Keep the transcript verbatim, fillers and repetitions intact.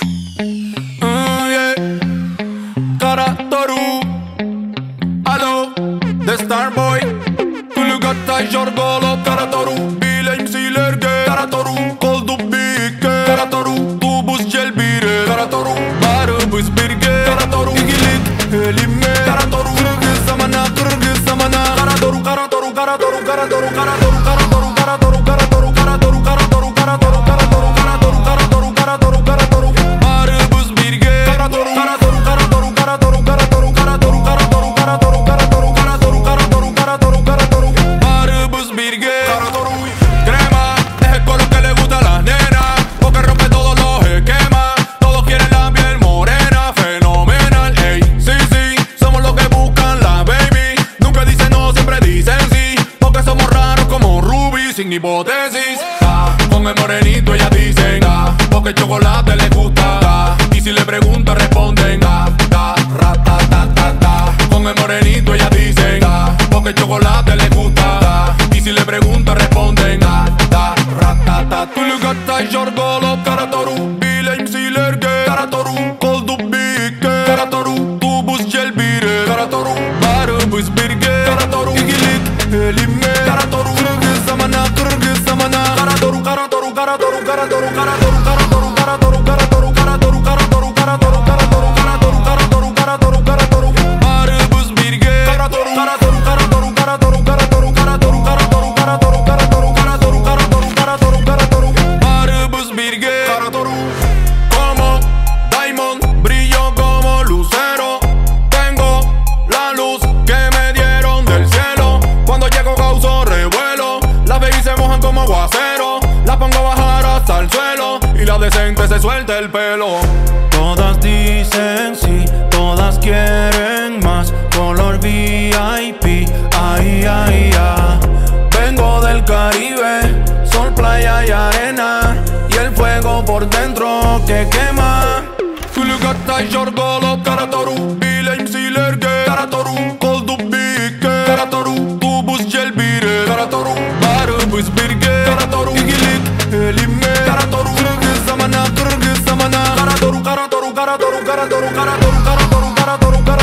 Uh, yeah. Kara Toru, allo, de Starboy. Tulugata Jorgolo, Kara Toru, Bilem Silerge, Kara Toru, Koldu Bike, Kara Toru, Tubus Jelbire, Kara Toru, Barubus Birge, Kara Toru, Igilik, Elime, Kara Toru, Kırgız zamana, Kırgız zamana, Kara Toru, Kara Toru, Kara Toru, Kara Toru, Kara Toru, Kara Toru, Kara Toru, Kara Toru, Kara Toru, Kara Toru, Kara Toru, Kara Toru, Kara Toru, Kara Toru, Kara Toru, Kara Toru, Barubus Birge, Kara Toru, Kara Toru, Kara Toru, Kara Toru, Kara Toru, Kara Toru, Kara Toru, Kara Toru, Kara Toru, Kara Toru, Kara Toru, Kara Toru, Kara Toru, Barubus Birge, Kara Toru. Crema, es con lo que le gusta a las nenas, porque rompe todos los esquemas. Todos quieren la piel morena, fenomenal, ey, sí, sí, somos los que buscan la baby. Nunca dicen no, siempre dicen sí, porque somos raros como Ruby, sin hipótesis. Ah, con el morenito ellas dicen, ah, porque el chocolate les gusta, ah, y si le preguntan responden, ah, ah, rata, ta, ta, ta. Con el morenito ellas dicen, ah, porque el chocolate les gusta, ah, y si le preguntan responden, ah, ah, rata, ta. Tulugata Jorgolo, Kara Toru, Bilem Silerge, Kara Toru, Koldu Bike, Kara Toru, Tubus Jelbire, Kara Toru, Barubus Birge, Kara Toru, Igilik, Elime, Kara Toru, Kırgız zamana, Kırgız zamana, Kara Toru, Kara Toru, Kara Toru, Kara Toru, Kara Toru, Kara Toru, Kara Toru, Kara Toru, Kara Toru, Kara Toru, Kara Toru, Kara Toru, Kara Toru, Kara Toru, Kara Toru, Kara Toru, Barubus Birge, Kara Toru, Kara Toru, Kara Toru, Kara Toru, Kara Toru, Kara Toru, Kara Toru, Kara Toru, Kara Toru, Kara Toru, Kara Toru, Kara Toru, Kara Toru, Barubus Birge, Kara Toru. Como Diamond, brillo como lucero. Tengo la luz que me dieron del cielo. Cuando llego causo revuelo. Las baby se mojan como aguacero. Las pongo a bajar hasta el suelo. Y la decente se suelta el pelo. Todas dicen sí, todas quieren más. Color V I P, ay, ay, ay. Vengo del Caribe, sol, playa y arena. Y el fuego por dentro que quema. Tulugata Jorgolo, Kara Toru, Bilem Silerge, Kara Toru, Koldu Bike, Kara Toru, Tubus Jelbire, Kara Toru, Barubus Birge, Kara Toru, Igilik, Elime, Kara Toru, Kırgız zamana, Kırgız zamana, Kara Toru, Kara Toru, Kara Toru, Kara Toru, Kara Toru, Kara Toru, Kara Toru, Kara Toru,